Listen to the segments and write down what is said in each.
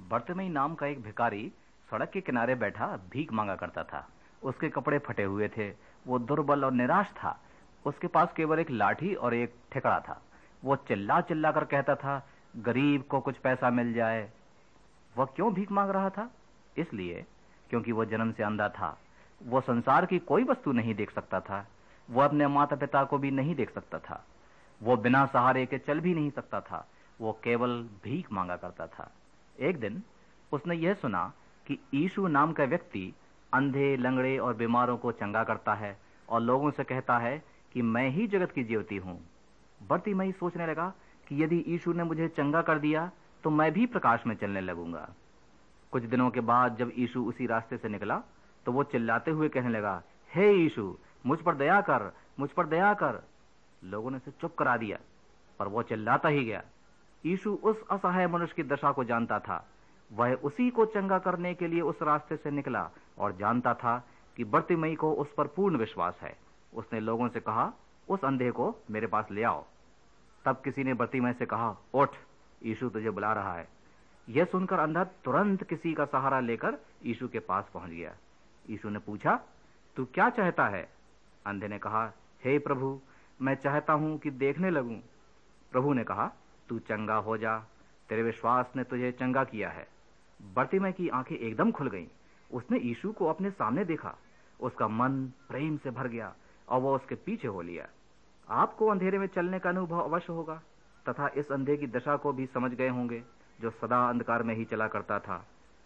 बर्तिमेई नाम का एक भिखारी सड़क के किनारे बैठा भीख मांगा करता था। उसके कपड़े फटे हुए थे, वो दुर्बल और निराश था। उसके पास केवल एक लाठी और एक ठिकड़ा था। वो चिल्ला चिल्ला कर कहता था, गरीब को कुछ पैसा मिल जाए। वह क्यों भीख मांग रहा था? इसलिए क्योंकि वह जन्म से अंधा था। वो संसार की कोई वस्तु नहीं देख सकता था। वो अपने माता पिता को भी नहीं देख सकता था। वो बिना सहारे के चल भी नहीं सकता था। वो केवल भीख मांगा करता था। एक दिन उसने यह सुना कि यीशु नाम का व्यक्ति अंधे, लंगड़े और बीमारों को चंगा करता है और लोगों से कहता है कि मैं ही जगत की ज्योति हूं। बर्तिमेई सोचने लगा कि यदि यीशु ने मुझे चंगा कर दिया तो मैं भी प्रकाश में चलने लगूंगा। कुछ दिनों के बाद जब यीशु उसी रास्ते से निकला तो वो चिल्लाते हुए कहने लगा, हे यीशु, मुझ पर दया कर, मुझ पर दया कर। लोगों ने उसे चुप करा दिया, पर वो चिल्लाता ही गया। यीशु उस असहाय मनुष्य की दशा को जानता था। वह उसी को चंगा करने के लिए उस रास्ते से निकला और जानता था कि बर्तिमेई को उस पर पूर्ण विश्वास है। उसने लोगों से कहा, उस अंधे को मेरे पास ले आओ। तब किसी ने बर्तिमेई से कहा, उठ, यीशु तुझे बुला रहा है। यह सुनकर अंधा तुरंत किसी का सहारा लेकर यीशु के पास पहुंच गया। यीशु ने पूछा, तू क्या चाहता है? अंधे ने कहा, हे प्रभु, मैं चाहता हूं कि देखने लगूं। प्रभु ने कहा, तू चंगा हो जा, तेरे विश्वास ने तुझे चंगा किया है। बर्तिमेई की आंखें एकदम खुल गईं। उसने यीशु को अपने सामने देखा। उसका मन प्रेम से भर गया और वह उसके पीछे हो लिया। आपको अंधेरे में चलने का अनुभव अवश्य होगा तथा इस अंधे की दशा को भी समझ गए होंगे जो सदा अंधकार में ही चला करता था।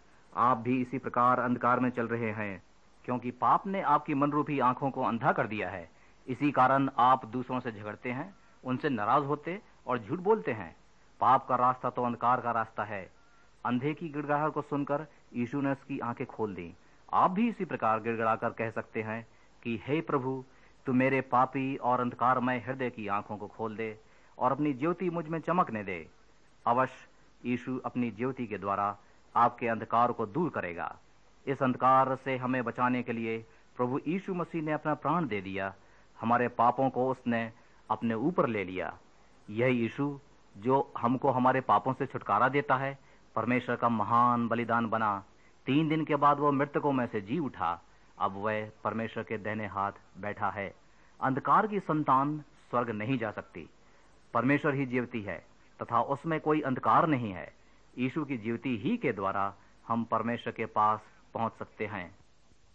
आप भी इसी प्रकार अंधकार में चल रहे हैं, क्योंकि पाप ने आपकी मनरूपी आंखों को अंधा कर दिया है। इसी कारण आप दूसरों से झगड़ते हैं, उनसे नाराज होते और झूठ बोलते हैं। पाप का रास्ता तो अंधकार का रास्ता है। अंधे की गिड़गिड़ाहट को सुनकर यीशु ने उसकी आंखें खोल दी। आप भी इसी प्रकार गिड़गिड़ाकर कह सकते हैं कि हे प्रभु, तू मेरे पापी और अंधकारमय हृदय की आंखों को खोल दे और अपनी ज्योति मुझ में चमकने दे। अवश्य यीशु अपनी ज्योति के द्वारा आपके अंधकार को दूर करेगा। इस अंधकार से हमें बचाने के लिए प्रभु यीशु मसीह ने अपना प्राण दे दिया। हमारे पापों को उसने अपने ऊपर ले लिया। यह यीशु जो हमको हमारे पापों से छुटकारा देता है, परमेश्वर का महान बलिदान बना। 3 दिन के बाद वो मृतकों में से जी उठा। अब वह परमेश्वर के दाहिने हाथ बैठा है। अंधकार की संतान स्वर्ग नहीं जा सकती। परमेश्वर ही ज्योति है तथा उसमें कोई अंधकार नहीं है। यीशु की ज्योति ही के द्वारा हम परमेश्वर के पास पहुंच सकते हैं।